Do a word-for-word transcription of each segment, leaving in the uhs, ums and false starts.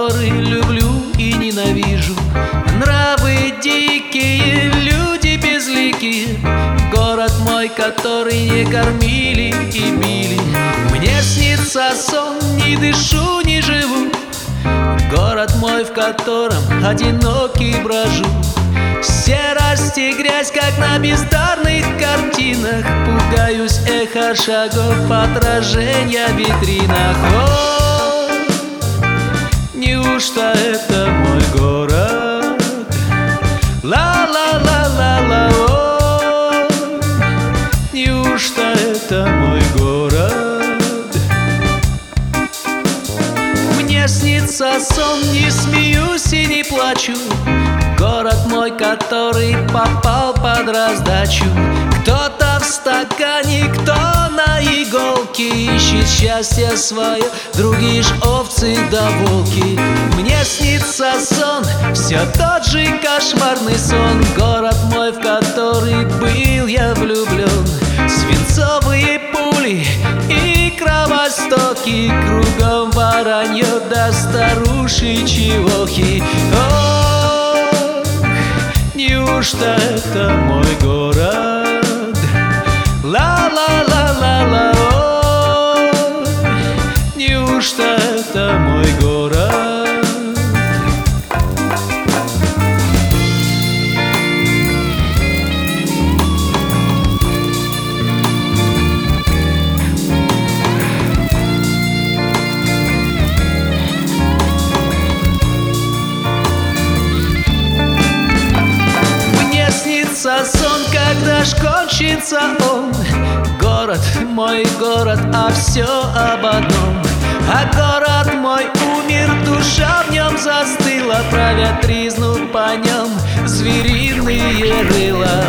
который люблю и ненавижу. Нравы дикие, люди безликие, город мой, который не кормили и били. Мне снится сон, не дышу, не живу. Город мой, в котором одинокий брожу. Серость и грязь, как на бездарных картинах. Пугаюсь эхо шагов, отражения в витринах. О, неужто это мой город? Ла-ла-ла-ла-ла, о, неужто это мой город? Мне снится сон, не смеюсь и не плачу. Город мой, который попал под раздачу. Кто-то в стакане, кто на иголке ищет счастье свое, другие ж овцы да волки. Мне снится сон, все тот же кошмарный сон. Город мой, в который был я влюблен. Свинцовые пули и кровостоки, кругом воронье да старушечьи охи. Неужто это мой город? Ла-ла-ла-ла-ла, о, неужто это мой город? Сон, когда ж кончится он. Город мой, город, а все об одном. А город мой умер, душа в нем застыла. Правят тризну по нем звериные рыла.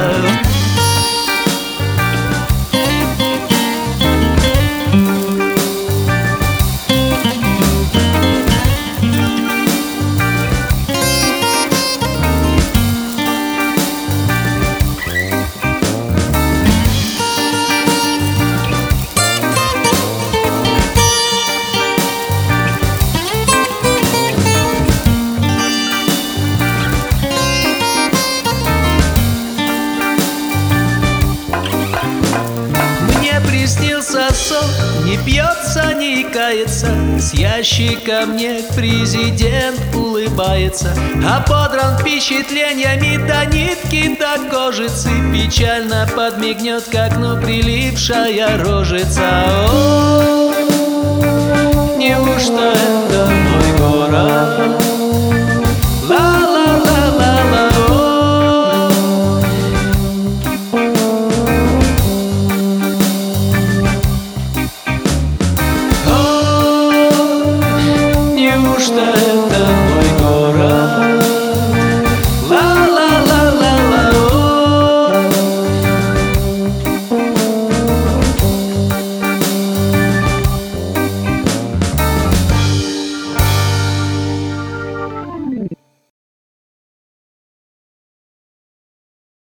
Приснился сон, не пьется, не кается. С ящика мне президент улыбается. Ободран впечатлениями до нитки, до кожицы. Печально подмигнет к окну прилипшая рожица. О, неужто